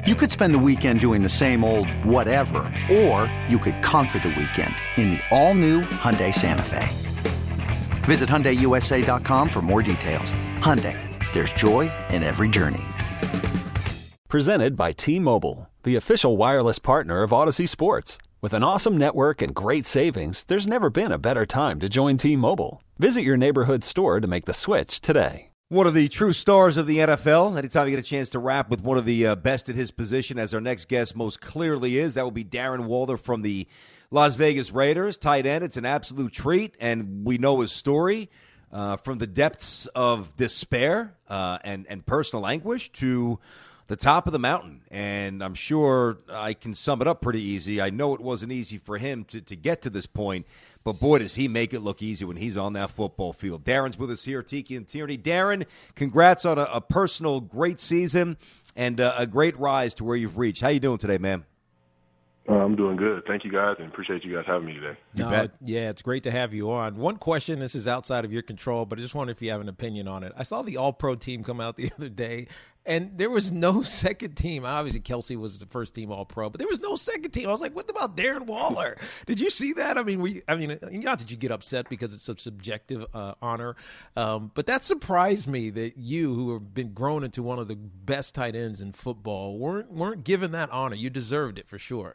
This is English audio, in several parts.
You could spend the weekend doing the same old whatever, or you could conquer the weekend in the all-new Hyundai Santa Fe. Visit HyundaiUSA.com for more details. Hyundai, there's joy in every journey. Presented by T-Mobile, the official wireless partner of Odyssey Sports. With an awesome network and great savings, there's never been a better time to join T-Mobile. Visit your neighborhood store to make the switch today. One of the true stars of the NFL. Anytime you get a chance to rap with one of the best at his position, as our next guest most clearly is, that will be Darren Waller from the Las Vegas Raiders, tight end. It's an absolute treat, and we know his story from the depths of despair and personal anguish to the top of the mountain. And I'm sure I can sum it up pretty easy. I know it wasn't easy for him to get to this point, but boy, does he make it look easy when he's on that football field. Darren's with us here, Tiki and Tierney. Darren, congrats on a personal great season and a great rise to where you've reached. How you doing today, man? I'm doing good. Thank you, guys, and appreciate you guys having me today. You bet. Yeah, it's great to have you on. One question, this is outside of your control, but I just wonder if you have an opinion on it. I saw the All-Pro team come out the other day, and there was no second team. Obviously, Kelsey was the first team All-Pro, but there was no second team. I was like, what about Darren Waller? Did you see that? I mean, not that you get upset because it's a subjective honor, but that surprised me that you, who have been grown into one of the best tight ends in football, weren't given that honor. You deserved it for sure.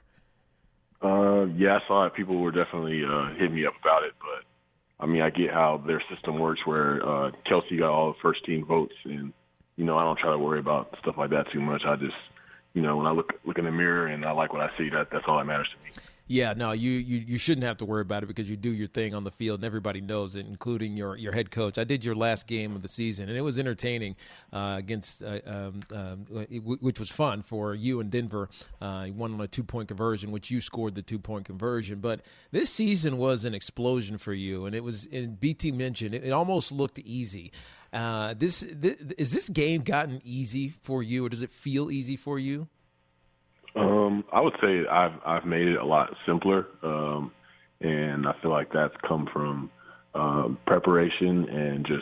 Yeah, I saw it. People were definitely hitting me up about it, but I mean, I get how their system works where Kelsey got all the first team votes, and I don't try to worry about stuff like that too much. I just, when I look in the mirror and I like what I see, that's all that matters to me. Yeah, no, you shouldn't have to worry about it because you do your thing on the field and everybody knows it, including your head coach. I did your last game of the season, and it was entertaining against which was fun for you and Denver. You won on a 2-point conversion, which you scored the 2-point conversion. But this season was an explosion for you, and it was, and BT mentioned, it almost looked easy. Is this game gotten easy for you, or does it feel easy for you? I would say I've made it a lot simpler, and I feel like that's come from preparation and just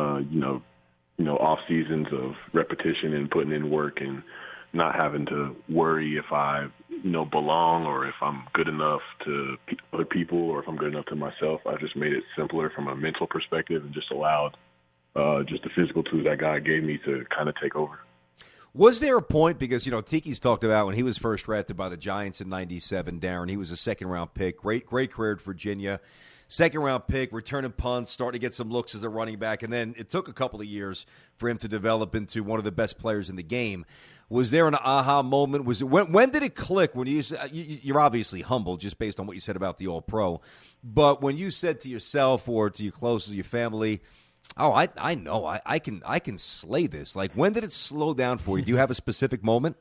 off seasons of repetition and putting in work and not having to worry if I belong or if I'm good enough to other people or if I'm good enough to myself. I just made it simpler from a mental perspective and just allowed just the physical tools that God gave me to kind of take over. Was there a point, because, Tiki's talked about when he was first drafted by the Giants in 97, Darren, he was a second-round pick, great career at Virginia, second-round pick, returning punts, starting to get some looks as a running back, and then it took a couple of years for him to develop into one of the best players in the game. Was there an aha moment? Was it when did it click? When you're obviously humble just based on what you said about the All-Pro, but when you said to yourself or to your closest, your family, oh, I know. I can slay this. Like, when did it slow down for you? Do you have a specific moment?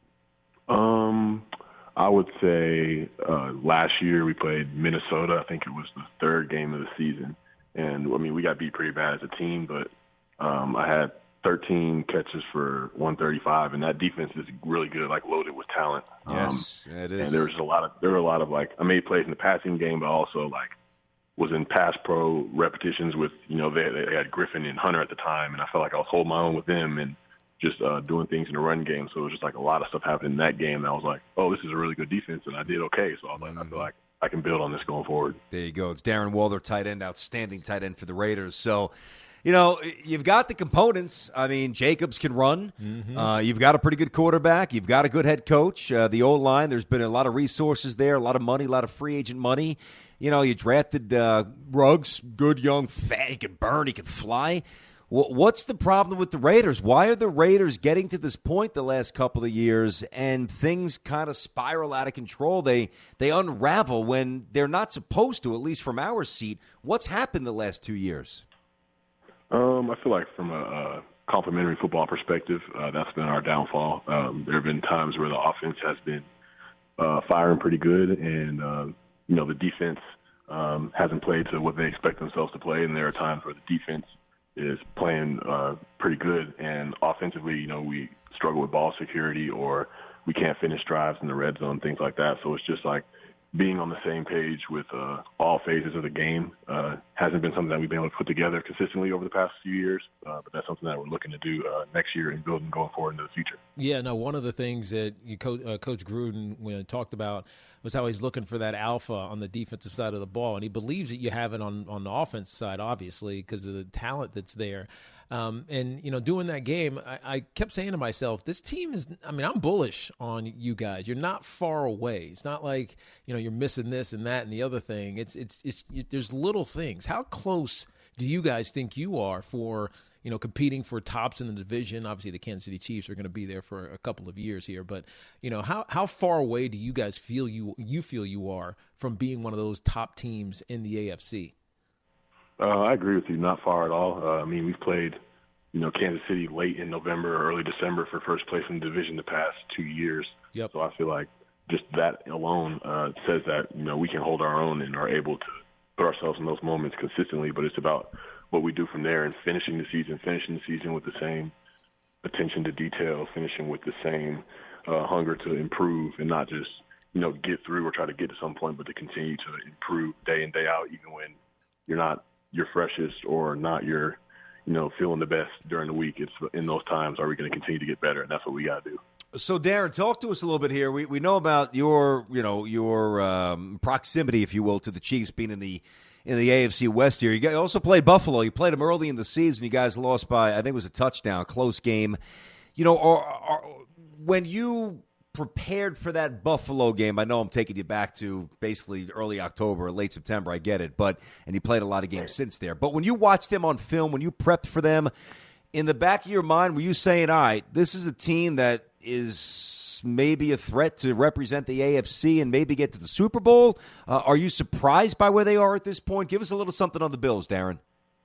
I would say last year we played Minnesota. I think it was the third game of the season. And, we got beat pretty bad as a team, but I had 13 catches for 135, and that defense is really good, like loaded with talent. Yes, it is. And there were a lot of I made plays in the passing game, but also, was in pass pro repetitions with, they had Griffin and Hunter at the time, and I felt like I was holding my own with them and just doing things in the run game. So it was just a lot of stuff happened in that game that I was like, oh, this is a really good defense, and I did okay. So I was like, I feel like I can build on this going forward. There you go. It's Darren Waller, tight end, outstanding tight end for the Raiders. So, you've got the components. Jacobs can run. Mm-hmm. You've got a pretty good quarterback. You've got a good head coach. The O-line, there's been a lot of resources there, a lot of money, a lot of free agent money. You drafted Ruggs, good, young, fat. He can burn. He can fly. What's the problem with the Raiders? Why are the Raiders getting to this point the last couple of years and things kind of spiral out of control? They unravel when they're not supposed to, at least from our seat. What's happened the last 2 years? I feel like from a complimentary football perspective, that's been our downfall. There have been times where the offense has been firing pretty good, and the defense hasn't played to what they expect themselves to play, and there are times where the defense is playing pretty good, and offensively, we struggle with ball security or we can't finish drives in the red zone, things like that. So it's just being on the same page with all phases of the game hasn't been something that we've been able to put together consistently over the past few years, but that's something that we're looking to do next year and building going forward into the future. Yeah, no, one of the things that Coach Gruden talked about was how he's looking for that alpha on the defensive side of the ball, and he believes that you have it on the offense side, obviously, because of the talent that's there. And, doing that game, I kept saying to myself, this team is – I'm bullish on you guys. You're not far away. It's not like, you're missing this and that and the other thing. It's there's little things. How close do you guys think you are for – competing for tops in the division? Obviously, the Kansas City Chiefs are going to be there for a couple of years here, but how far away do you guys feel you are from being one of those top teams in the AFC? I agree with you. Not far at all. We've played, Kansas City late in November or early December for first place in the division the past 2 years. Yep. So I feel like just that alone says that we can hold our own and are able to put ourselves in those moments consistently. But it's about what we do from there and finishing the season with the same attention to detail, finishing with the same hunger to improve and not just, get through or try to get to some point, but to continue to improve day in, day out, even when you're not your freshest or not your, feeling the best during the week. It's in those times, are we going to continue to get better? And that's what we got to do. So, Darren, talk to us a little bit here. We know about your proximity, if you will, to the Chiefs being in the AFC West here. You also played Buffalo. You played them early in the season. You guys lost by, I think it was a touchdown, close game. When you prepared for that Buffalo game, I know I'm taking you back to basically early October or late September, I get it, and you played a lot of games since there. But when you watched them on film, when you prepped for them, in the back of your mind, were you saying, all right, this is a team that is maybe a threat to represent the AFC and maybe get to the Super Bowl? Are you surprised by where they are at this point? Give us a little something on the Bills, Darren.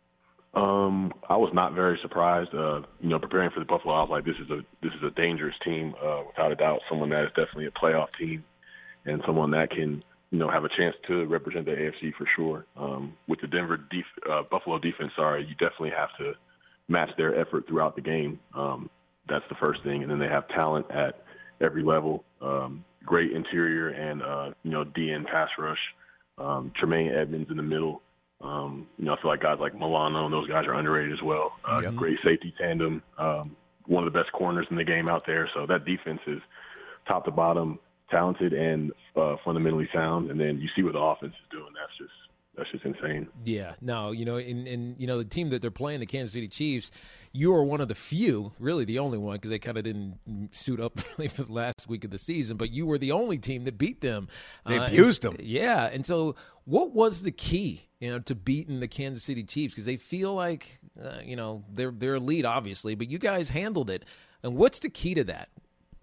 I was not very surprised. Preparing for the Buffalo, I was like, this is a dangerous team, without a doubt. Someone that is definitely a playoff team, and someone that can, have a chance to represent the AFC for sure. With the Buffalo defense, you definitely have to match their effort throughout the game. That's the first thing, and then they have talent at every level. Great interior and DN pass rush. Tremaine Edmonds in the middle. I feel like guys like Milano and those guys are underrated as well. Great safety tandem. One of the best corners in the game out there. So that defense is top to bottom, talented and fundamentally sound. And then you see what the offense is doing. That's just insane. Yeah. No, in the team that they're playing, the Kansas City Chiefs, you are one of the few, really the only one, because they kind of didn't suit up really for the last week of the season, but you were the only team that beat them. They abused them. Yeah. And so what was the key, to beating the Kansas City Chiefs? Because they feel like, they're elite, obviously, but you guys handled it. And what's the key to that?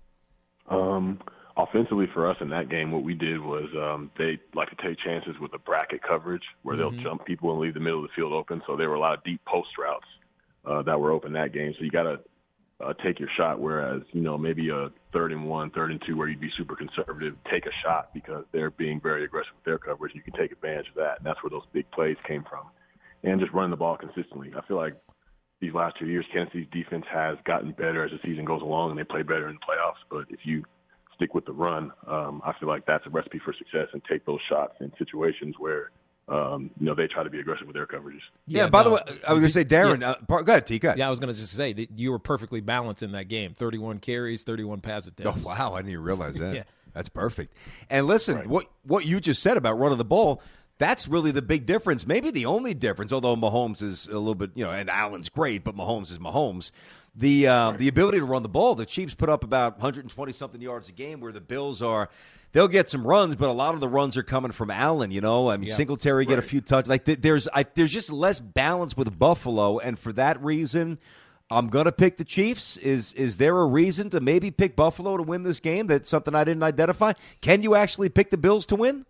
Offensively for us in that game, what we did was they like to take chances with the bracket coverage where they'll jump people and leave the middle of the field open. So there were a lot of deep post routes that were open that game. So you got to take your shot, whereas, maybe a 3rd and 1, 3rd and 2 where you'd be super conservative, take a shot because they're being very aggressive with their coverage. You can take advantage of that, and that's where those big plays came from. And just running the ball consistently. I feel like these last 2 years, Kansas City's defense has gotten better as the season goes along, and they play better in the playoffs. But if you stick with the run, I feel like that's a recipe for success, and take those shots in situations where they try to be aggressive with their coverages. Yeah, by the way, I was going to say, Darren, go ahead, T. Go ahead. Yeah, I was going to just say that you were perfectly balanced in that game. 31 carries, 31 pass attempts. Oh, wow, I didn't even realize that. Yeah. That's perfect. And listen, what you just said about running the ball, that's really the big difference. Maybe the only difference, although Mahomes is a little bit, and Allen's great, but Mahomes is Mahomes. The ability to run the ball, the Chiefs put up about 120-something yards a game, where the Bills they'll get some runs, but a lot of the runs are coming from Allen, Singletary get a few touchdowns. Like there's just less balance with Buffalo, and for that reason, I'm going to pick the Chiefs. Is there a reason to maybe pick Buffalo to win this game? That's something I didn't identify. Can you actually pick the Bills to win?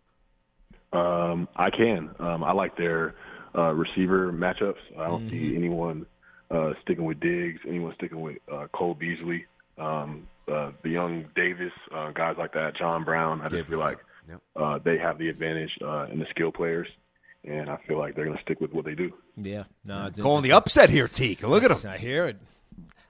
I can. I like their receiver matchups. I don't see anyone sticking with Diggs, anyone sticking with Cole Beasley, the young Davis, guys like that, John Brown. I just feel like they have the advantage in the skill players, and I feel like they're going to stick with what they do. Yeah. No, calling the upset here, Teak. Look at them. I hear it.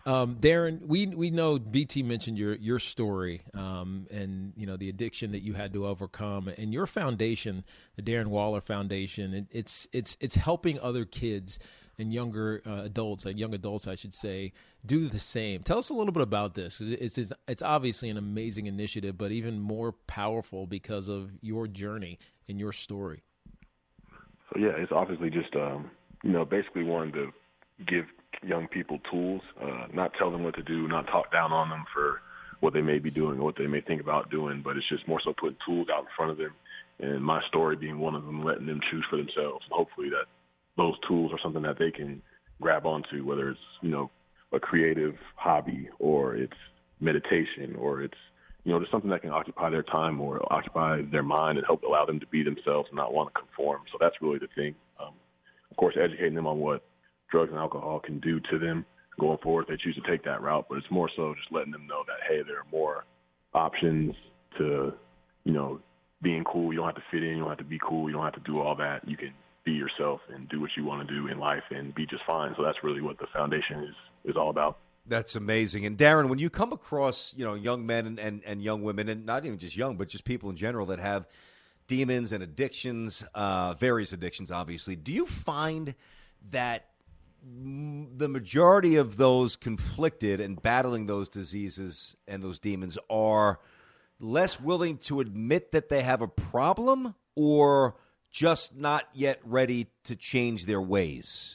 Darren, we know BT mentioned your story and the addiction that you had to overcome, and your foundation, the Darren Waller Foundation. It's helping other kids and younger adults, young adults, I should say, do the same. Tell us a little bit about this. It's obviously an amazing initiative, but even more powerful because of your journey and your story. So yeah, it's obviously just basically wanting to give young people tools, not tell them what to do, not talk down on them for what they may be doing or what they may think about doing, but it's just more so putting tools out in front of them, and my story being one of them, letting them choose for themselves. And hopefully that those tools are something that they can grab onto, whether it's, a creative hobby or it's meditation or it's, just something that can occupy their time or occupy their mind and help allow them to be themselves and not want to conform. So that's really the thing. Of course, educating them on what drugs and alcohol can do to them going forward if they choose to take that route, but it's more so just letting them know that, hey, there are more options to, being cool. You don't have to fit in. You don't have to be cool. You don't have to do all that. You can be yourself and do what you want to do in life and be just fine. So that's really what the foundation is all about. That's amazing. And Darren, when you come across, young men and young women, and not even just young, but just people in general that have demons and addictions, various addictions, obviously, do you find that the majority of those conflicted and battling those diseases and those demons are less willing to admit that they have a problem, or just not yet ready to change their ways?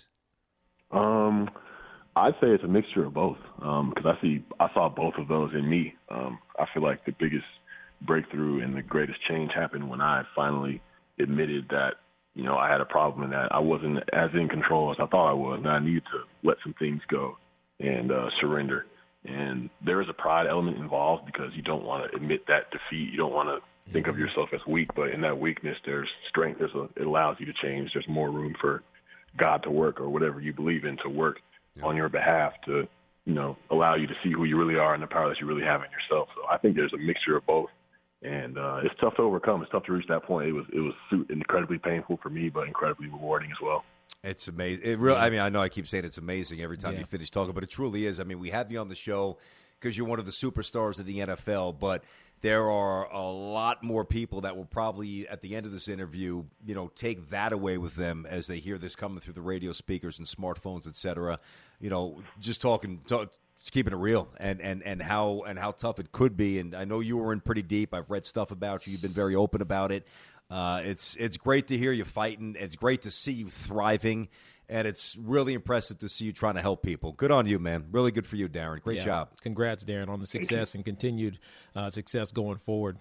I'd say it's a mixture of both, because I saw both of those in me. I feel like the biggest breakthrough and the greatest change happened when I finally admitted that, I had a problem and that I wasn't as in control as I thought I was, and I needed to let some things go and surrender. And there is a pride element involved because you don't want to admit that defeat. You don't want to think of yourself as weak, but in that weakness, there's strength. It allows you to change. There's more room for God to work, or whatever you believe in to work on your behalf to, allow you to see who you really are and the power that you really have in yourself. So I think there's a mixture of both. And it's tough to overcome. It's tough to reach that point. It was incredibly painful for me, but incredibly rewarding as well. It's amazing. It really. I mean, I know I keep saying it's amazing every time you finish talking, but it truly is. I mean, we have you on the show because you're one of the superstars of the NFL, but there are a lot more people that will probably, at the end of this interview, take that away with them as they hear this coming through the radio speakers and smartphones, et cetera. Just keeping it real and how tough it could be. And I know you were in pretty deep. I've read stuff about you. You've been very open about it. It's great to hear you fighting. It's great to see you thriving. And it's really impressive to see you trying to help people. Good on you, man. Really good for you, Darren. Great job. Congrats, Darren, on the success and continued success going forward.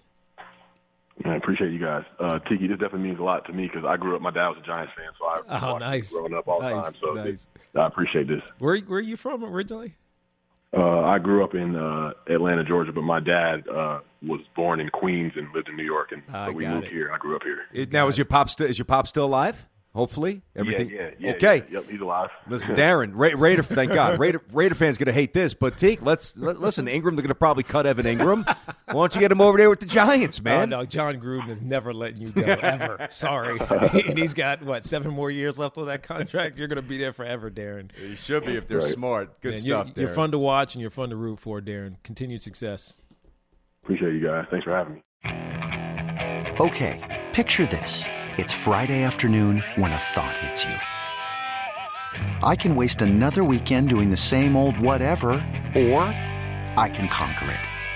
I appreciate you guys. Tiki, this definitely means a lot to me because I grew up, my dad was a Giants fan, so I watched growing up all the time. So I appreciate this. Where are you from originally? I grew up in Atlanta, Georgia, but my dad was born in Queens and lived in New York, and so we moved here. I grew up here. Now, is your pop still alive? Hopefully, everything. Yeah. Okay. Yep, he's alive. Listen, Darren, Raider, thank God. Raider fans going to hate this, but Teak, listen. Ingram, they're going to probably cut Evan Ingram. Why don't you get him over there with the Giants, man? No, John Gruden is never letting you go ever. Sorry, and he's got 7 more years left on that contract. You're going to be there forever, Darren. You should be if they're smart. Good stuff, Darren. You're fun to watch and you're fun to root for, Darren. Continued success. Appreciate you guys. Thanks for having me. Okay, picture this. It's Friday afternoon when a thought hits you. I can waste another weekend doing the same old whatever, or I can conquer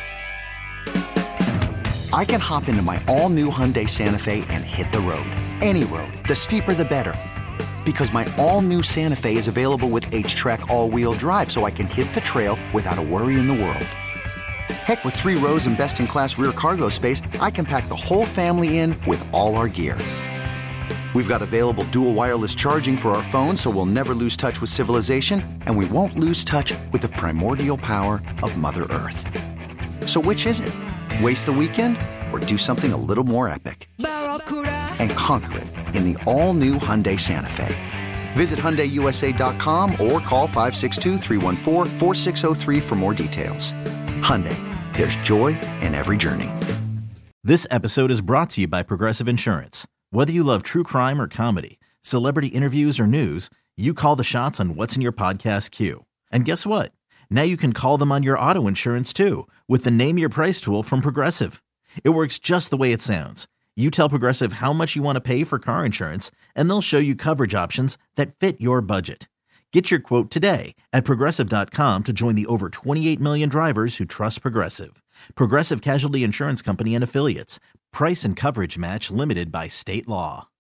it. I can hop into my all-new Hyundai Santa Fe and hit the road. Any road. The steeper, the better. Because my all-new Santa Fe is available with H-Track all-wheel drive, so I can hit the trail without a worry in the world. Heck, with 3 rows and best-in-class rear cargo space, I can pack the whole family in with all our gear. We've got available dual wireless charging for our phones, so we'll never lose touch with civilization, and we won't lose touch with the primordial power of Mother Earth. So which is it? Waste the weekend or do something a little more epic? And conquer it in the all-new Hyundai Santa Fe. Visit HyundaiUSA.com or call 562-314-4603 for more details. Hyundai, there's joy in every journey. This episode is brought to you by Progressive Insurance. Whether you love true crime or comedy, celebrity interviews or news, you call the shots on what's in your podcast queue. And guess what? Now you can call them on your auto insurance too with the Name Your Price tool from Progressive. It works just the way it sounds. You tell Progressive how much you want to pay for car insurance, and they'll show you coverage options that fit your budget. Get your quote today at Progressive.com to join the over 28 million drivers who trust Progressive. Progressive Casualty Insurance Company and Affiliates. Price and coverage match limited by state law.